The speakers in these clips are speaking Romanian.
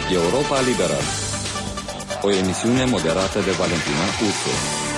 Europa Liberă, o emisiune moderată de Valentina Ursu.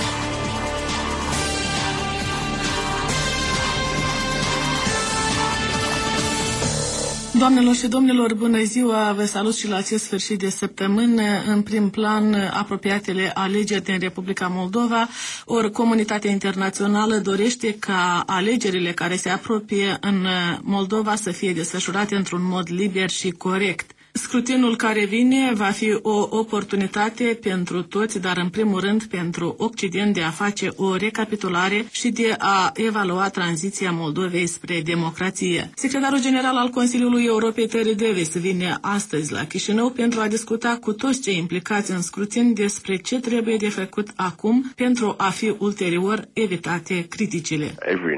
Doamnelor și domnilor, bună ziua! Vă salut și la acest sfârșit de săptămână. În prim plan, apropiatele alegeri din Republica Moldova, ori comunitatea internațională dorește ca alegerile care se apropie în Moldova să fie desfășurate într-un mod liber și corect. Scrutinul care vine va fi o oportunitate pentru toți, dar în primul rând pentru Occident de a face o recapitulare și de a evalua tranziția Moldovei spre democrație. Secretarul general al Consiliului Europei, Terry Davis, vine astăzi la Chișinău pentru a discuta cu toți cei implicați în scrutin despre ce trebuie de făcut acum pentru a fi ulterior evitate criticile.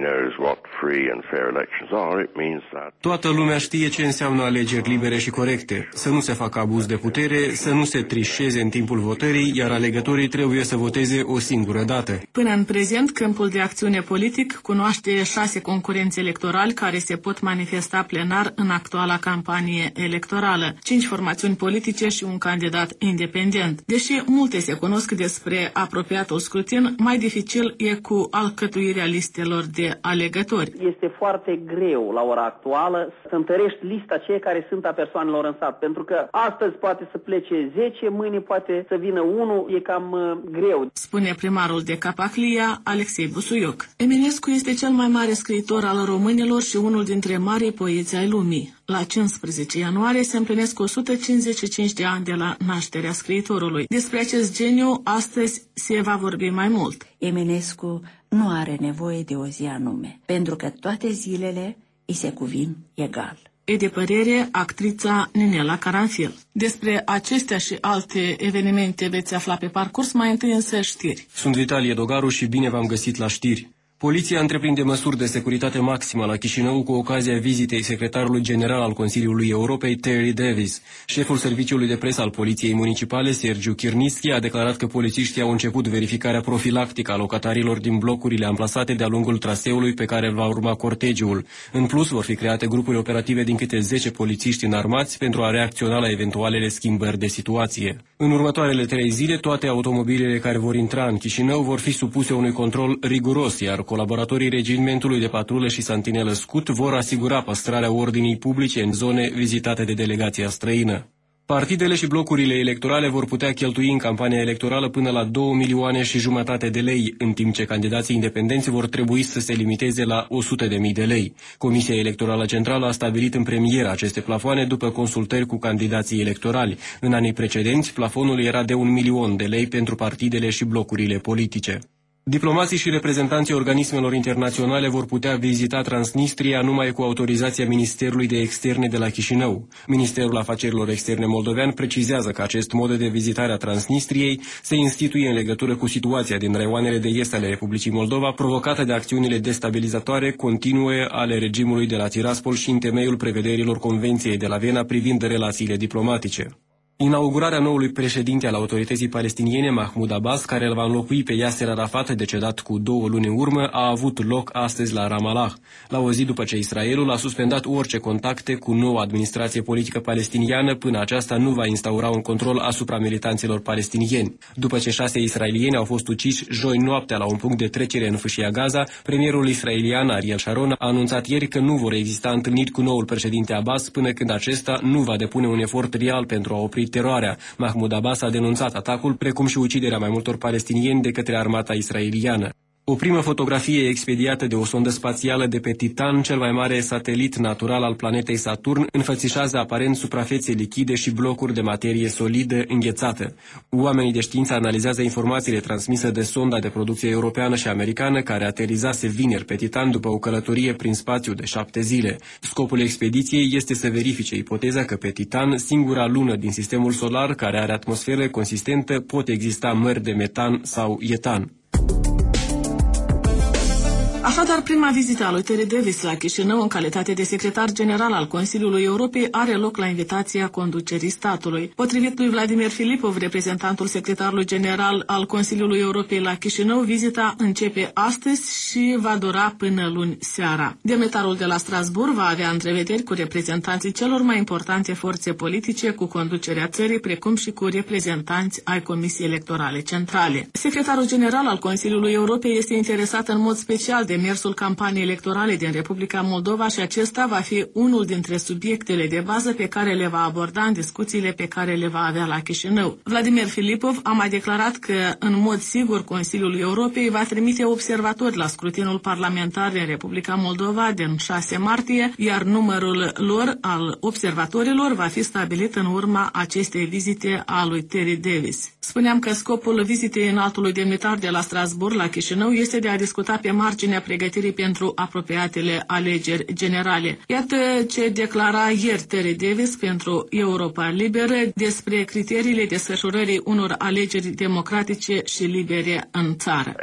Toată lumea știe ce înseamnă alegeri libere și corecte. Să nu se facă abuz de putere, să nu se trișeze în timpul votării, iar alegătorii trebuie să voteze o singură dată. Până în prezent, câmpul de acțiune politic cunoaște 6 concurenți electorali care se pot manifesta plenar în actuala campanie electorală, 5 formațiuni politice și un candidat independent. Deși multe se cunosc despre apropiatul scrutin, mai dificil e cu alcătuirea listelor de alegători. Este foarte greu la ora actuală să întărești lista cei care sunt a persoanelor în sat. Pentru că astăzi poate să plece 10, mâine poate să vină 1, e cam greu. Spune primarul de Capaclia, Alexei Busuioc. Eminescu este cel mai mare scriitor al românilor și unul dintre marii poeți ai lumii. La 15 ianuarie se împlinesc 155 de ani de la nașterea scriitorului. Despre acest geniu astăzi se va vorbi mai mult. Eminescu nu are nevoie de o zi anume, pentru că toate zilele îi se cuvin egal. E de părere actrița Ninela Caranfil. Despre acestea și alte evenimente veți afla pe parcurs, mai întâi însă știri. Sunt Vitalie Dogaru și bine v-am găsit la știri. Poliția întreprinde măsuri de securitate maximă la Chișinău cu ocazia vizitei secretarului general al Consiliului Europei, Terry Davis. Șeful serviciului de presă al Poliției Municipale, Sergiu Chirnischi, a declarat că polițiștii au început verificarea profilactică a locatarilor din blocurile amplasate de-a lungul traseului pe care va urma cortegiul. În plus, vor fi create grupuri operative din câte 10 polițiști înarmați pentru a reacționa la eventualele schimbări de situație. În următoarele 3 zile, toate automobilele care vor intra în Chișinău vor fi supuse unui control riguros, iar colaboratorii regimentului de patrulă și santinelă scut vor asigura păstrarea ordinii publice în zone vizitate de delegația străină. Partidele și blocurile electorale vor putea cheltui în campania electorală până la 2,5 milioane de lei, în timp ce candidații independenți vor trebui să se limiteze la 100.000 de lei. Comisia Electorală Centrală a stabilit în premieră aceste plafoane după consultări cu candidații electorali. În anii precedenți, plafonul era de 1 milion de lei pentru partidele și blocurile politice. Diplomații și reprezentanții organismelor internaționale vor putea vizita Transnistria numai cu autorizația Ministerului de Externe de la Chișinău. Ministerul Afacerilor Externe moldovean precizează că acest mod de vizitare a Transnistriei se instituie în legătură cu situația din raioanele de est ale Republicii Moldova, provocată de acțiunile destabilizatoare continue ale regimului de la Tiraspol și în temeiul prevederilor Convenției de la Viena privind relațiile diplomatice. Inaugurarea noului președinte al autorității palestiniene, Mahmoud Abbas, care îl va înlocui pe Yasser Arafat, decedat cu 2 luni în urmă, a avut loc astăzi la Ramallah, la o zi după ce Israelul a suspendat orice contacte cu noua administrație politică palestiniană până aceasta nu va instaura un control asupra militanților palestinieni. După ce 6 israelieni au fost uciși joi noaptea la un punct de trecere în fâșia Gaza, premierul israelian Ariel Sharon a anunțat ieri că nu vor exista întâlniri cu noul președinte Abbas până când acesta nu va depune un efort real pentru a opri teroarea. Mahmoud Abbas a denunțat atacul, precum și uciderea mai multor palestinieni de către armata israeliană. O primă fotografie expediată de o sondă spațială de pe Titan, cel mai mare satelit natural al planetei Saturn, înfățișează aparent suprafețe lichide și blocuri de materie solidă înghețată. Oamenii de știință analizează informațiile transmise de sonda de producție europeană și americană care aterizase vineri pe Titan după o călătorie prin spațiu de 7 zile. Scopul expediției este să verifice ipoteza că pe Titan, singura lună din sistemul solar care are atmosferă consistentă, pot exista mări de metan sau etan. Așadar, prima vizită a lui Terry Davis la Chișinău în calitate de secretar general al Consiliului Europei are loc la invitația conducerii statului. Potrivit lui Vladimir Filipov, reprezentantul secretarului general al Consiliului Europei la Chișinău, vizita începe astăzi și va dura până luni seara. Demnitarul de la Strasbourg va avea întrevederi cu reprezentanții celor mai importante forțe politice cu conducerea țării, precum și cu reprezentanți ai Comisiei Electorale Centrale. Secretarul general al Consiliului Europei este interesat în mod special de mersul campaniei electorale din Republica Moldova și acesta va fi unul dintre subiectele de bază pe care le va aborda în discuțiile pe care le va avea la Chișinău. Vladimir Filipov a mai declarat că, în mod sigur, Consiliul Europei va trimite observatori la scrutinul parlamentar din Republica Moldova din 6 martie, iar numărul lor al observatorilor va fi stabilit în urma acestei vizite a lui Terry Davis. Spuneam că scopul vizitei înaltului demnitar de la Strasbourg la Chișinău este de a discuta pe marginea pregătirii pentru apropiatele alegeri generale. Iată ce declara ieri Terry Davis pentru Europa Liberă despre criteriile desfășurării unor alegeri democratice și libere în țară.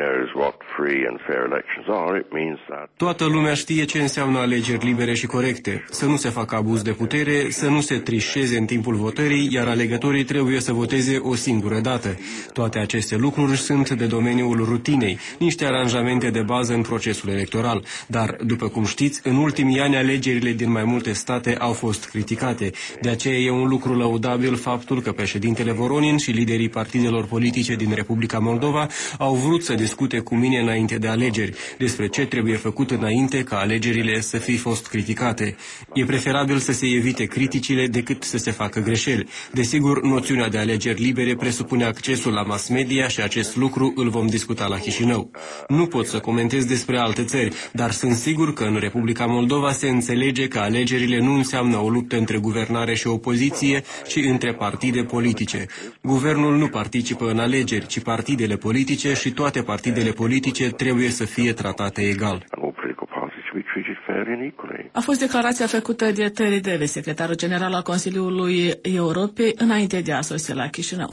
Toată lumea știe ce înseamnă alegeri libere și corecte, să nu se facă abuz de putere, să nu se trișeze în timpul votării, iar alegătorii trebuie să voteze o singură dată. Toate aceste lucruri sunt de domeniul rutinei, niște aranjamente de bază în procesul electoral. Dar, după cum știți, în ultimii ani alegerile din mai multe state au fost criticate. De aceea e un lucru lăudabil faptul că președintele Voronin și liderii partidelor politice din Republica Moldova au vrut să discute cu mine înainte de alegeri despre ce trebuie făcut înainte ca alegerile să fi fost criticate. E preferabil să se evite criticile decât să se facă greșeli. Desigur, noțiunea de alegeri libere presupune accesul la mass media și acest lucru îl vom discuta la Chișinău. Nu pot să comentez despre alte țări, dar sunt sigur că în Republica Moldova se înțelege că alegerile nu înseamnă o luptă între guvernare și opoziție, ci între partide politice. Guvernul nu participă în alegeri, ci partidele politice și toate partidele politice trebuie să fie tratate egal. A fost declarația făcută de Terry Davis, secretarul general al Consiliului Europei, înainte de a sosi la Chișinău.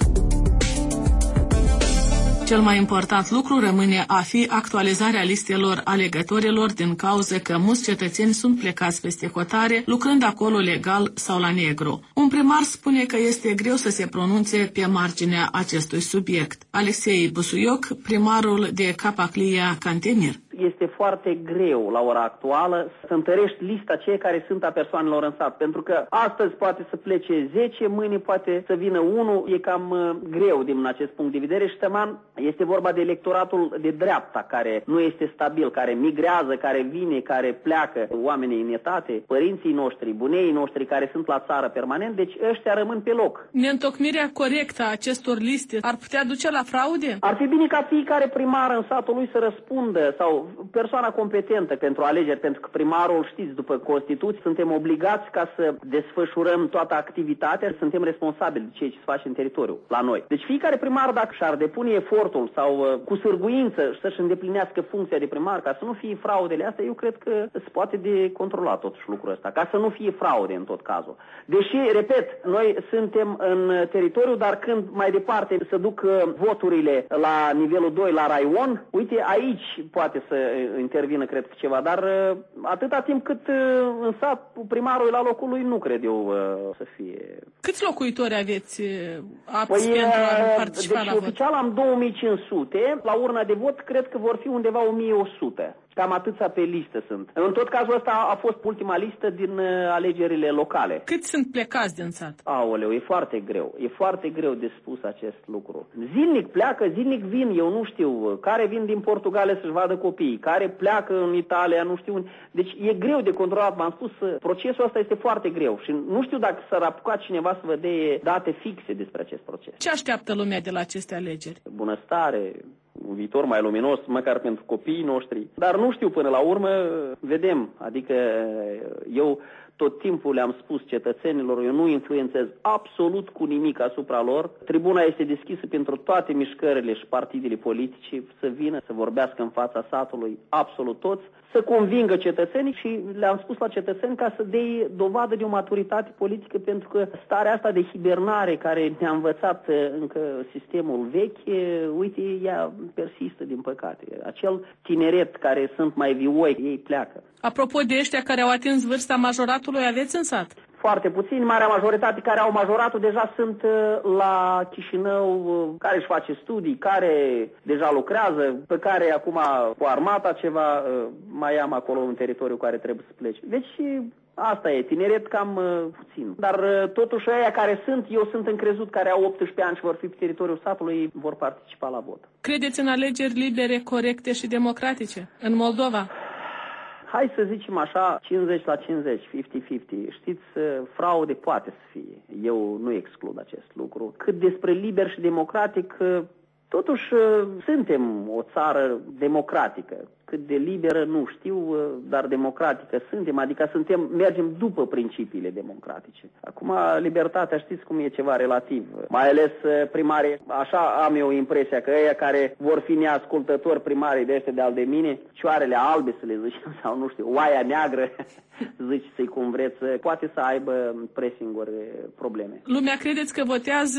Cel mai important lucru rămâne a fi actualizarea listelor alegătorilor din cauză că mulți cetățeni sunt plecați peste hotare, lucrând acolo legal sau la negru. Un primar spune că este greu să se pronunțe pe marginea acestui subiect. Alexei Busuioc, primarul de Capaclia Cantemir. Este foarte greu la ora actuală să întărești lista cei care sunt a persoanelor în sat, pentru că astăzi poate să plece 10, mâine poate să vină 1, e cam greu din acest punct de vedere și tăman este vorba de electoratul de dreapta care nu este stabil, care migrează, care vine, care pleacă, oamenii în etate, părinții noștri, bunei noștri care sunt la țară permanent, deci ăștia rămân pe loc. Neîntocmirea corectă a acestor liste ar putea duce la fraude? Ar fi bine ca fiecare primar în satul lui să răspundă sau persoana competentă pentru alegeri, pentru că primarul, știți, după Constituție, suntem obligați ca să desfășurăm toată activitatea, suntem responsabili de ceea ce se face în teritoriu, la noi. Deci fiecare primar, dacă și-ar depune efortul sau cu sârguință să-și îndeplinească funcția de primar, ca să nu fie fraudele astea, eu cred că se poate de controlat totuși lucrul ăsta, ca să nu fie fraude în tot cazul. Deși, repet, noi suntem în teritoriu, dar când mai departe se duc voturile la nivelul 2, la raion, uite, aici poate să intervină, cred că ceva, dar atâta timp cât în sat primarul la locul lui, nu cred eu să fie. Câți locuitori aveți apți pentru a participa la vot? Oficial am 2500, la urna de vot cred că vor fi undeva 1100. Cam atâția pe listă sunt. În tot cazul ăsta a fost ultima listă din alegerile locale. Cât sunt plecați din sat? Aoleu, e foarte greu. E foarte greu de spus acest lucru. Zilnic pleacă, zilnic vin, eu nu știu. Care vin din Portugalia să-și vadă copiii, care pleacă în Italia, nu știu unde. Deci e greu de controlat, v-am spus, procesul ăsta este foarte greu și nu știu dacă s-ar apuca cineva să vă dea date fixe despre acest proces. Ce așteaptă lumea de la aceste alegeri? Bunăstare, un viitor mai luminos, măcar pentru copiii noștri. Dar nu știu, până la urmă, vedem. Adică eu tot timpul le-am spus cetățenilor, eu nu influențez absolut cu nimic asupra lor. Tribuna este deschisă pentru toate mișcările și partidele politice să vină, să vorbească în fața satului absolut toți, să convingă cetățenii și le-am spus la cetățeni ca să dea dovadă de o maturitate politică, pentru că starea asta de hibernare care ne-a învățat încă sistemul vechi, uite, ea persistă din păcate. Acel tineret care sunt mai vioi, ei pleacă. Apropo de ăștia care au atins vârsta majoratului, aveți în sat? Foarte puțini, marea majoritate care au majoratul deja sunt la Chișinău, care își face studii, care deja lucrează, pe care acum cu armata ceva mai am acolo un teritoriu care trebuie să plece. Deci asta e, tineret cam puțin. Dar totuși aia care sunt, eu sunt încrezut, care au 18 ani și vor fi pe teritoriul satului, vor participa la vot. Credeți în alegeri libere, corecte și democratice în Moldova? Hai să zicem așa, 50 la 50, 50-50. Știți, fraude poate să fie. Eu nu exclud acest lucru. Cât despre liber și democratic, totuși suntem o țară democratică. Cât de liberă nu știu, dar democratică suntem, adică mergem după principiile democratice. Acum, libertatea știți cum e ceva relativ. Mai ales primarii, așa am eu impresia că ăia care vor fi neascultători primarii de ăștia de-al de mine, cioarele albe să le zicem, sau nu știu, oaia neagră, zici să-i cum vreți, poate să aibă pressing-uri probleme. Lumea credeți că votează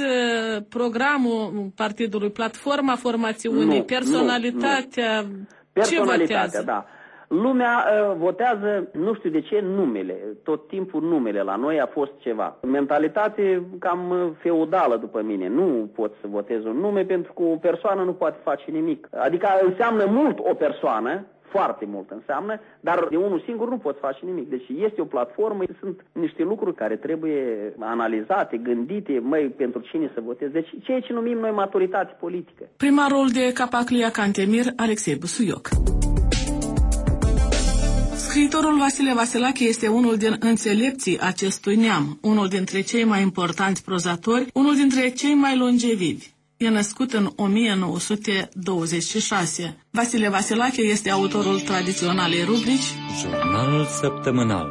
programul partidului, platforma formațiunii, personalitatea? Nu. Personalitatea, da. Lumea votează, nu știu de ce, numele. Tot timpul numele la noi a fost ceva. Mentalitate cam feudală după mine. Nu pot să votez un nume pentru că o persoană nu poate face nimic. Adică înseamnă mult o persoană, foarte mult înseamnă, dar de unul singur nu poți face nimic. Deci este o platformă, sunt niște lucruri care trebuie analizate, gândite, pentru cine să voteze. Deci ceea ce numim noi maturitate politică. Primarul de Capaclia Cantemir, Alexei Busuioc. Scriitorul Vasile Vasilache este unul din înțelepții acestui neam, unul dintre cei mai importanți prozatori, unul dintre cei mai longevivi. E născut în 1926. Vasile Vasilache este autorul tradiționalei rubrici Jurnalul săptămânal.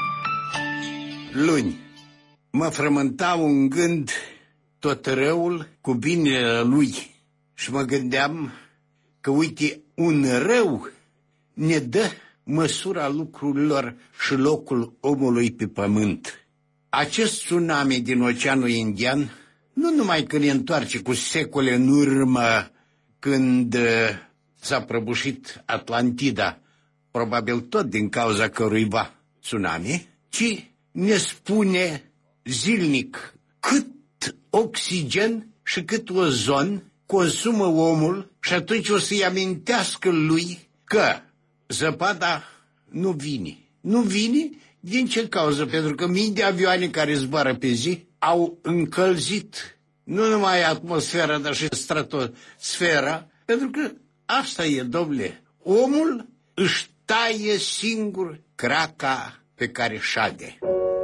Luni mă frământa un gând, tot răul cu binele lui, și mă gândeam că, uite, un rău ne dă măsura lucrurilor și locul omului pe pământ. Acest tsunami din Oceanul Indian nu numai că ne întoarce cu secole în urmă, când s-a prăbușit Atlantida, probabil tot din cauza căruiva tsunami, ci ne spune zilnic cât oxigen și cât ozon consumă omul, și atunci o să-i amintească lui că zăpada nu vine. Nu vine din ce cauză? Pentru că mii de avioane care zboară pe zi au încălzit nu numai atmosfera, dar și stratosfera, pentru că asta e, domnule, omul își taie singur craca pe care șade.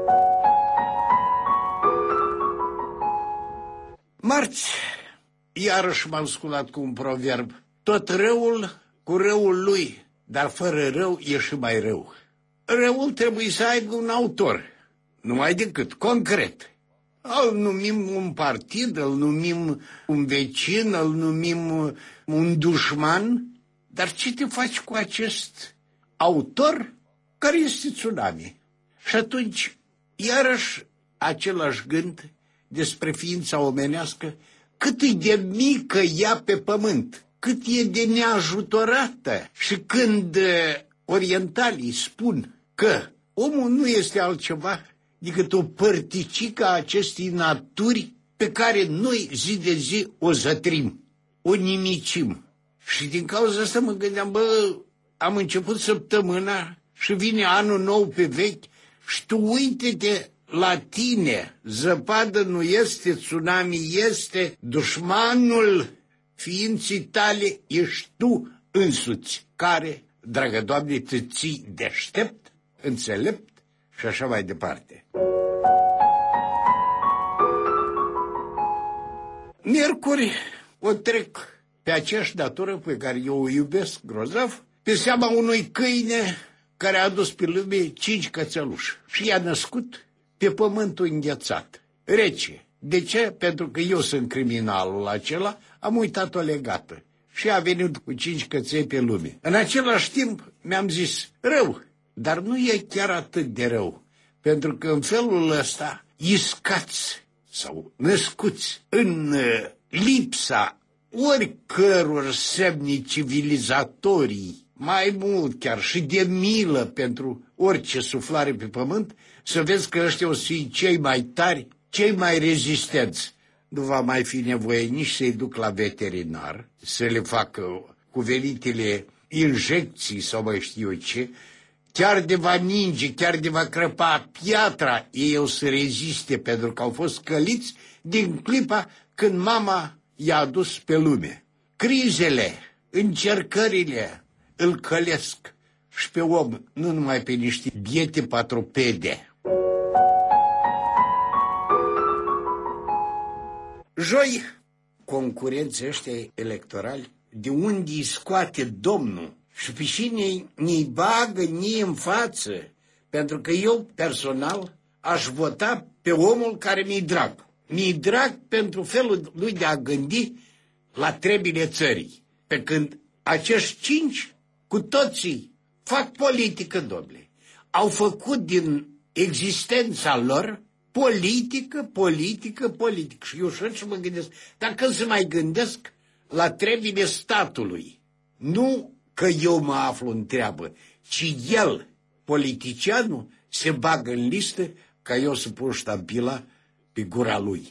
Marți, iarăși m-am sculat cu un proverb: tot răul cu răul lui, dar fără rău e și mai rău. Răul trebuie să aibă un autor, numai decât concret. Îl numim un partid, îl numim un vecin, îl numim un dușman, dar ce te faci cu acest autor care este tsunami? Și atunci, iarăși, același gând despre ființa omenească, cât e de mică ea pe pământ, cât e de neajutorată. Și când orientalii spun că omul nu este altceva decât o părticică a acestei naturi pe care noi zi de zi o zătrim, o nimicim. Și din cauza asta mă gândeam, am început săptămâna și vine anul nou pe vechi și tu uite-te la tine, zăpadă nu este, tsunami este, dușmanul ființii tale ești tu însuți, care, dragă Doamne, te ții deștept, înțelept și așa mai departe. Miercuri o trec pe aceeași datură pe care eu o iubesc grozav, pe seama unui câine care a adus pe lume 5 cățeluși și i-a născut pe pământul înghețat, rece. De ce? Pentru că eu sunt criminalul acela, am uitat o legată și a venit cu 5 căței pe lume. În același timp mi-am zis, rău, dar nu e chiar atât de rău, pentru că în felul ăsta iscați sau născuți în lipsa oricăror semni civilizatorii, mai mult chiar și de milă pentru orice suflare pe pământ, să vezi că ăștia o să fie cei mai tari, cei mai rezistenți. Nu va mai fi nevoie nici să-i duc la veterinar, să le facă cuvenitele injecții sau mai știu eu ce, chiar de va ninge, chiar de va crăpa piatra, ei o să reziste pentru că au fost căliți din clipa când mama i-a adus pe lume. Crizele, încercările îl călesc și pe om, nu numai pe niște biete patropede. Joi, concurenții ăștia electorali, de unde îi scoate Domnul și pe cine ne-i bagă nie în față, pentru că eu, personal, aș vota pe omul care mi-i drag. Mi-i drag pentru felul lui de a gândi la treburile țării. Pe când acești 5, cu toții, fac politică, domnule. Au făcut din existența lor politică. Și eu și mă gândesc, dar când se mai gândesc la treburile statului, nu că eu mă aflu în treabă, ci el, politicianul, se bagă în listă ca eu să pun ștampila pe gura lui.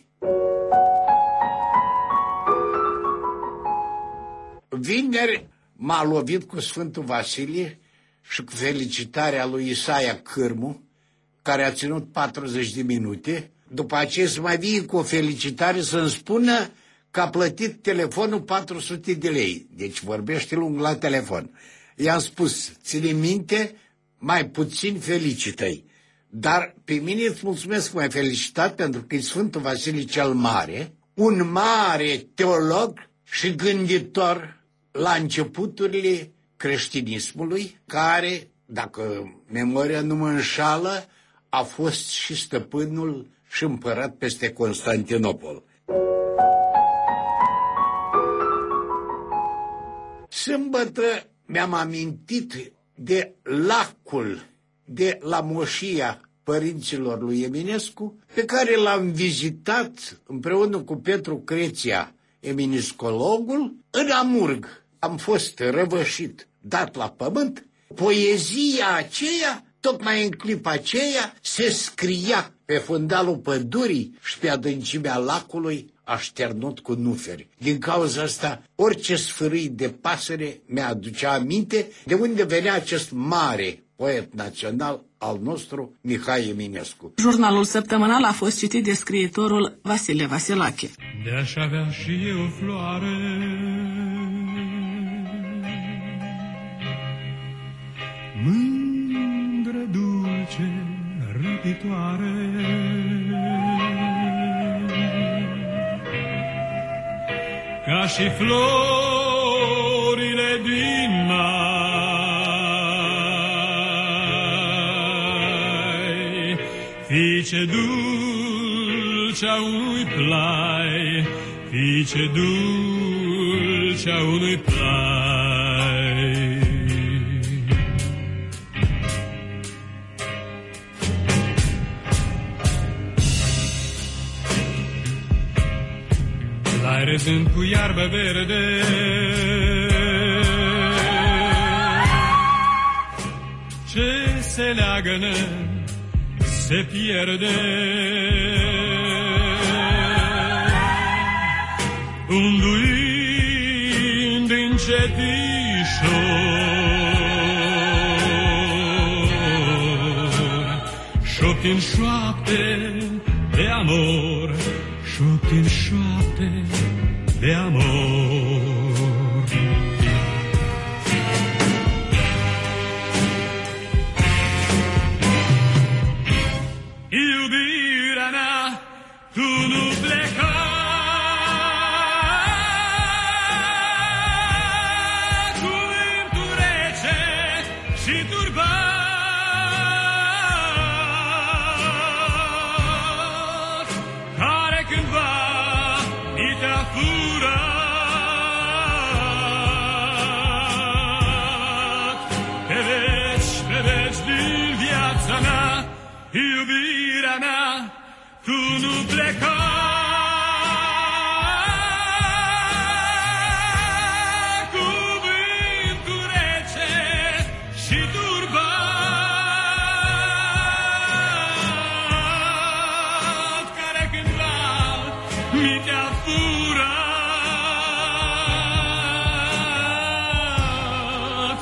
Vineri m-a lovit cu Sfântul Vasilie și cu felicitarea lui Isaia Cârmu, care a ținut 40 de minute. După aceea să mai vii cu o felicitare să-mi spună că a plătit telefonul 400 de lei. Deci vorbește lung la telefon. I-am spus, ține minte, mai puțin felicită-i. Dar pe mine îți mulțumesc că m-ai felicitat pentru că e Sfântul Vasilie cel Mare, un mare teolog și gânditor la începuturile creștinismului, care, dacă memoria nu mă înșală, a fost și stăpânul și împărat peste Constantinopol. Sâmbătă mi-am amintit de lacul de la moșia părinților lui Eminescu, pe care l-am vizitat împreună cu Petru Creția, eminescologul, în Amurg. Am fost răvășit, dat la pământ. Poezia aceea, tocmai în clipa aceea, se scria pe fundalul pădurii și pe adâncimea lacului așternut cu nuferi. Din cauza asta, orice sfârâi de pasăre mi-aducea aminte de unde venea acest mare poet național al nostru, Mihai Eminescu. Jurnalul săptămânal a fost citit de scriitorul Vasile Vasilache. De-aș avea și eu floare, mândră, dulce, răpitoare, ca și florile din mai, fiice dulcea unui plai, fiice dulcea unui plai. Lai rezând cu iarbă verde, ce se leagănă, se pierde. Unduind încetișor, șoptind șoapte de amor, șoptind șoapte de amor. Iubirea mea, tu nu pleca, cuvântul rece și turbat. pleca. Cuvântul rece și turbat, care cândva mi te-a furat,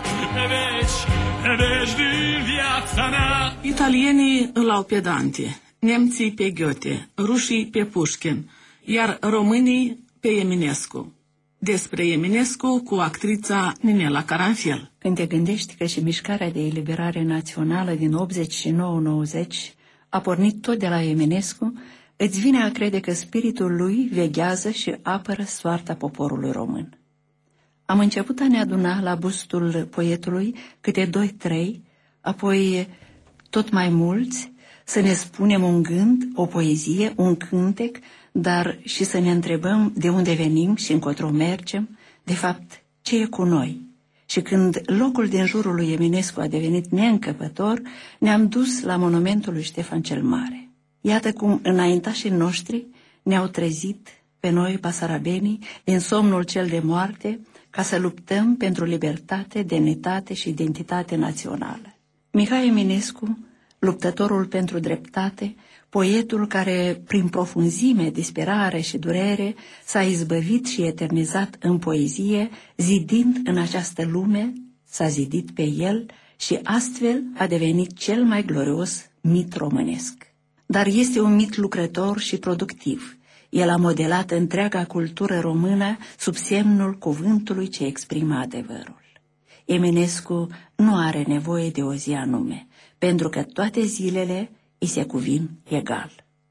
pe veci din viața mea. Italienii îl au pe Dante, nemții pe Goethe, rușii pe Pușkin, iar românii pe Eminescu. Despre Eminescu cu actrița Ninela Caranfel. Când te gândești că și mișcarea de eliberare națională din 89-90 a pornit tot de la Eminescu, îți vine a crede că spiritul lui veghează și apără soarta poporului român. Am început a ne aduna la bustul poetului câte 2-3, apoi tot mai mulți, să ne spunem un gând, o poezie, un cântec, dar și să ne întrebăm de unde venim și încotro mergem, de fapt, ce e cu noi. Și când locul din jurul lui Eminescu a devenit neîncăpător, ne-am dus la monumentul lui Ștefan cel Mare. Iată cum înaintașii noștri ne-au trezit pe noi, basarabenii, din somnul cel de moarte, ca să luptăm pentru libertate, demnitate și identitate națională. Mihai Eminescu, luptătorul pentru dreptate, poetul care, prin profunzime, disperare și durere, s-a izbăvit și eternizat în poezie, zidind în această lume, s-a zidit pe el și astfel a devenit cel mai glorios mit românesc. Dar este un mit lucrător și productiv. El a modelat întreaga cultură română sub semnul cuvântului ce exprimă adevărul. Eminescu nu are nevoie de o zi anume, pentru că toate zilele îi se cuvin egal.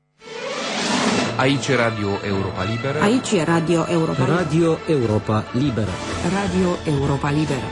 Aici e Radio Europa Liberă. Aici e Radio Europa Liberă. Radio Europa Liberă. Radio Europa Liberă.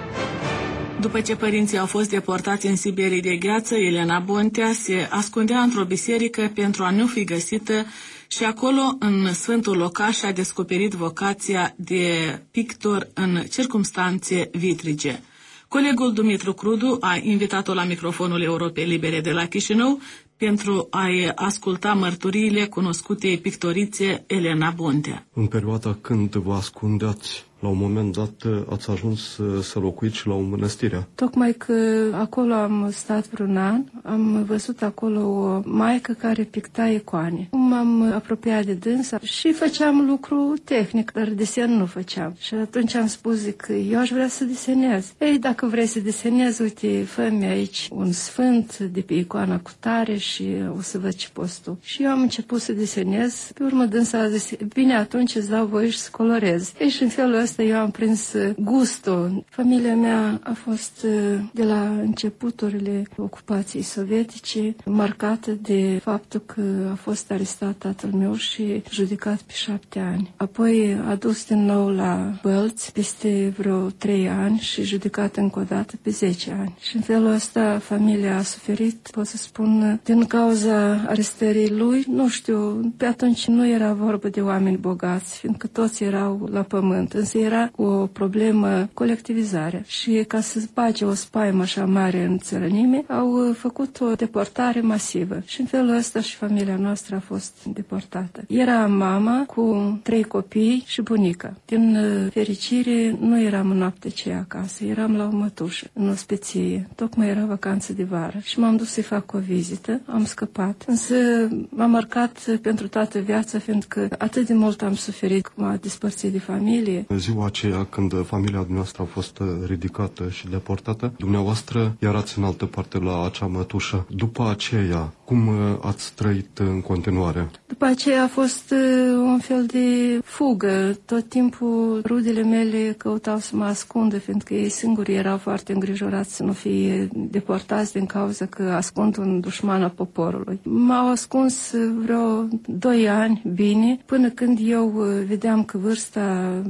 După ce părinții au fost deportați în Siberii de gheață, Elena Bontea se ascundea într-o biserică pentru a nu fi găsită și acolo, în Sfântul Locaș, a descoperit vocația de pictor în circumstanțe vitrige. Colegul Dumitru Crudu a invitat-o la microfonul Europei Libere de la Chișinău pentru a-i asculta mărturiile cunoscutei pictorițe Elena Bontea. În perioada când vă ascundeați, la un moment dat ați ajuns să locuiți și la o mănăstire. Tocmai că acolo am stat vreun an, am văzut acolo o maică care picta icoane. M-am apropiat de dânsa și făceam lucru tehnic, dar desen nu făceam. Și atunci am spus, zic, eu aș vrea să desenez. Ei, dacă vrei să desenezi, uite, fă-mi aici un sfânt de pe icoana cu tare și o să văd ce poți tu. Și eu am început să desenez. Pe urmă dânsa a zis, bine, atunci îți dau voie și să colorez. Ei, și în felul ăsta eu am prins gustul. Familia mea a fost de la începuturile ocupației sovietice marcată de faptul că a fost arestat tatăl meu și judecat pe 7 ani. Apoi a dus din nou la Bălți peste vreo 3 ani și judecat încă o dată pe 10 ani. Și în felul ăsta familia a suferit, pot să spun, din cauza arestării lui. Nu știu, pe atunci nu era vorba de oameni bogați, fiindcă toți erau la pământ, însă era o problemă colectivizare și ca să bage o spaimă așa mare în țărănime, au făcut o deportare masivă și în felul ăsta și familia noastră a fost deportată. Era mama cu 3 copii și bunica. Din fericire nu eram în noapte aceea acasă, eram la o mătușă, în ospăție. Tocmai era vacanță de vară și m-am dus să-i fac o vizită, am scăpat, însă m-a marcat pentru toată viața, fiindcă atât de mult am suferit cum a despărțit de familie. Ziua aceea când familia dumneavoastră a fost ridicată și deportată, dumneavoastră erați în altă parte la acea mătușă. După aceea, cum ați trăit în continuare? După aceea a fost un fel de fugă. Tot timpul rudele mele căutau să mă ascundă, fiindcă ei singuri erau foarte îngrijorați să nu fie deportați din cauza că ascund un dușman al poporului. M-au ascuns vreo 2 ani bine, până când eu vedeam că vârsta, mă rog, de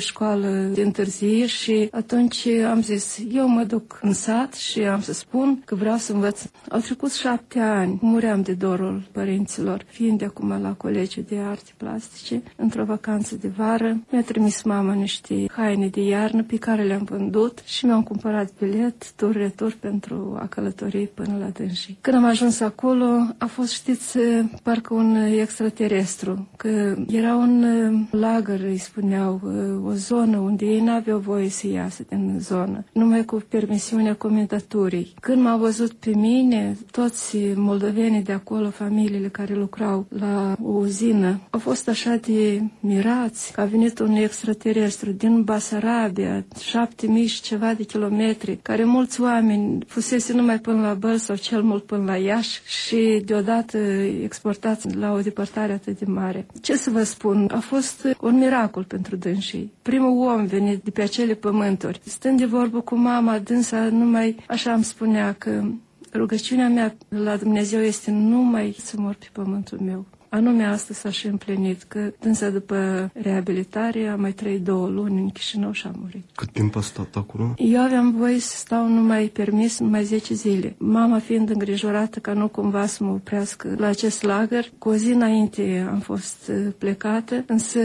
școală de întârzie și atunci am zis, eu mă duc în sat și am să spun că vreau să învăț. Au trecut 7 ani, muream de dorul părinților, fiind de acum la Colegiul de Arte Plastice, într-o vacanță de vară. Mi-a trimis mama niște haine de iarnă pe care le-am vândut și mi-am cumpărat bilet tur-retur pentru a călători până la dânsii. Când am ajuns acolo, a fost, știți, parcă un extraterestru, că era un lagăr, îi spuneau, o zonă unde ei n-aveau voie să iasă din zonă, numai cu permisiunea comendaturii. Când m-au văzut pe mine, toți moldovenii de acolo, familiile care lucrau la o uzină, au fost așa de mirați că a venit un extraterestru din Basarabia, 7000 și ceva de kilometri, care mulți oameni fusese numai până la Băl sau cel mult până la Iași și deodată exportați la o depărtare atât de mare. Ce să vă spun, a fost un miracol pentru dânsii. Primul om venit de pe acele pământuri. Stând de vorbă cu mama, dânsa numai așa îmi spunea că rugăciunea mea la Dumnezeu este numai să mor pe pământul meu. Anume asta s-a și împlinit, că dânsa după reabilitare a mai trăit 2 luni în Chișinău și a murit. Cât timp a stat acolo? Eu aveam voie să stau numai permis, numai 10 zile. Mama fiind îngrijorată ca nu cumva să mă oprească la acest lagăr, cu o zi înainte am fost plecată, însă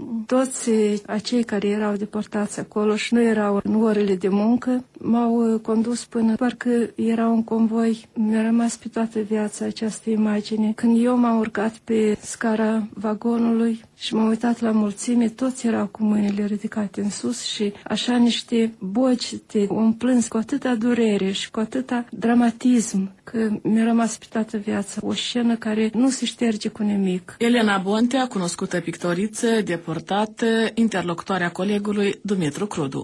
toți acei care erau deportați acolo și nu erau în orele de muncă, m-au condus până parcă era un convoi. Mi-a rămas pe toată viața această imagine. Când eu m-am urcat pe scara vagonului și m-am uitat la mulțime, toți erau cu mâinile ridicate în sus și așa niște bocete, un plâns cu atâta durere și cu atâta dramatism, că mi-a rămas pe toată viața o scenă care nu se șterge cu nimic. Elena Bontea, cunoscută pictoriță, deportată, interlocutoarea colegului Dumitru Crudu.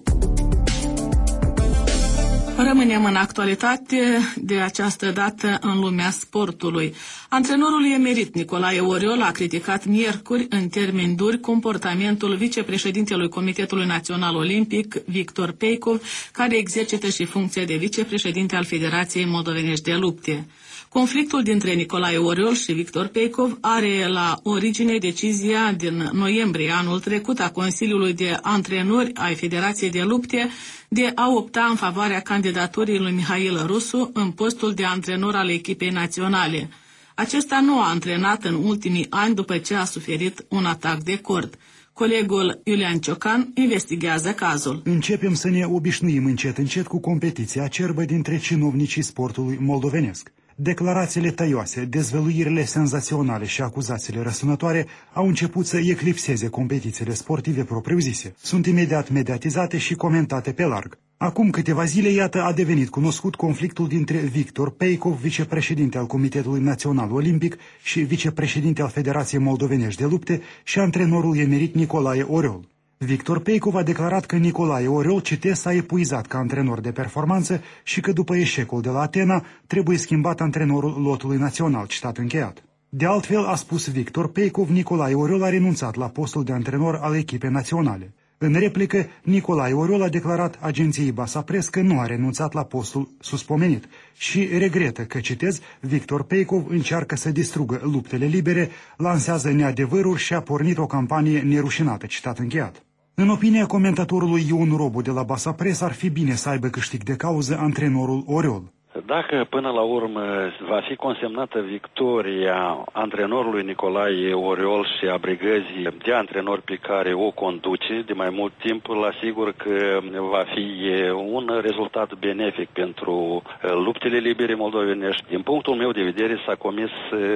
Rămânem în actualitate de această dată în lumea sportului. Antrenorul emerit Nicolae Oriol a criticat miercuri în termeni duri comportamentul vicepreședintelui Comitetului Național Olimpic, Victor Peicov, care exercită și funcția de vicepreședinte al Federației Moldovenești de Lupte. Conflictul dintre Nicolae Oriol și Victor Peicov are la origine decizia din noiembrie anul trecut a Consiliului de Antrenori ai Federației de Lupte de a opta în favoarea candidaturii lui Mihail Rusu în postul de antrenor al echipei naționale. Acesta nu a antrenat în ultimii ani după ce a suferit un atac de cord. Colegul Iulian Ciocan investigează cazul. Începem să ne obișnuim încet cu competiția acerbă dintre cinovnicii sportului moldovenesc. Declarațiile tăioase, dezvăluirile senzaționale și acuzațiile răsunătoare au început să eclipseze competițiile sportive propriu-zise. Sunt imediat mediatizate și comentate pe larg. Acum câteva zile, iată, a devenit cunoscut conflictul dintre Victor Peicov, vicepreședinte al Comitetului Național Olimpic și vicepreședinte al Federației Moldovenești de Lupte, și antrenorul emerit Nicolae Oriol. Victor Peicov a declarat că Nicolae Oriol, citesc, s-a epuizat ca antrenor de performanță și că după eșecul de la Atena trebuie schimbat antrenorul lotului național, citat încheiat. De altfel, a spus Victor Peicov, Nicolae Oriol a renunțat la postul de antrenor al echipei naționale. În replică, Nicolae Oriol a declarat agenției Basapres că nu a renunțat la postul suspomenit și regretă că, citez, Victor Peicov încearcă să distrugă luptele libere, lansează neadevăruri și a pornit o campanie nerușinată, citat încheiat. În opinia comentatorului Ion Robu de la Basapres, ar fi bine să aibă câștig de cauză antrenorul Oriol. Dacă până la urmă va fi consemnată victoria antrenorului Nicolae Oriol și a brigăzii de antrenori pe care o conduce de mai mult timp, la sigur că va fi un rezultat benefic pentru luptele libere moldovenești. Din punctul meu de vedere s-a comis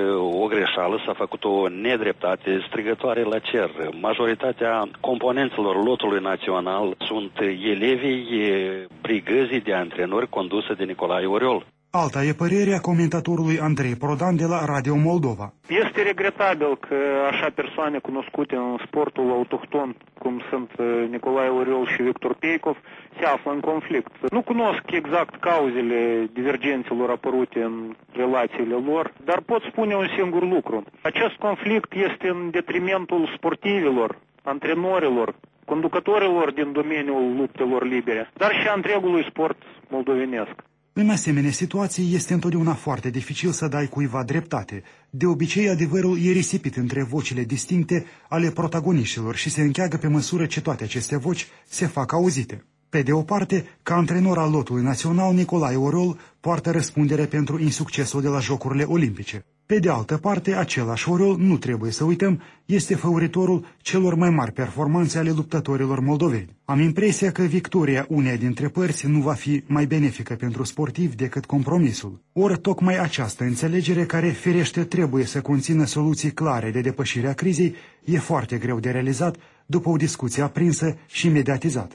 o greșeală, s-a făcut o nedreptate strigătoare la cer. Majoritatea componenților lotului național sunt elevii brigăzii de antrenori condusă de Nicolae Oriol. Alta e părerea comentatorului Andrei Prodan de la Radio Moldova. Este regretabil că așa persoane cunoscute în sportul autohton, cum sunt Nicolae Oriol și Victor Peicov, se află în conflict. Nu cunosc exact cauzele divergențelor apărute în relațiile lor, dar pot spune un singur lucru. Acest conflict este în detrimentul sportivilor, antrenorilor, conducătorilor din domeniul luptelor libere, dar și a întregului sport moldovenesc. În asemenea situații este întotdeauna foarte dificil să dai cuiva dreptate. De obicei, adevărul e risipit între vocile distincte ale protagoniștilor și se încheagă pe măsură ce toate aceste voci se fac auzite. Pe de o parte, ca antrenor al lotului național, Nicolae Oriol poartă răspundere pentru insuccesul de la Jocurile Olimpice. Pe de altă parte, același Oriol, nu trebuie să uităm, este favoritorul celor mai mari performanțe ale luptătorilor moldoveni. Am impresia că victoria uneia dintre părți nu va fi mai benefică pentru sportivi decât compromisul. Ori tocmai această înțelegere, care firește trebuie să conțină soluții clare de depășire a crizei, e foarte greu de realizat după o discuție aprinsă și mediatizată.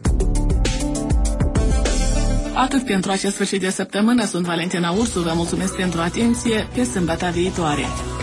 Atât pentru acest sfârșit de săptămână. Sunt Valentina Ursu, vă mulțumesc pentru atenție. Pe sâmbătă viitoare.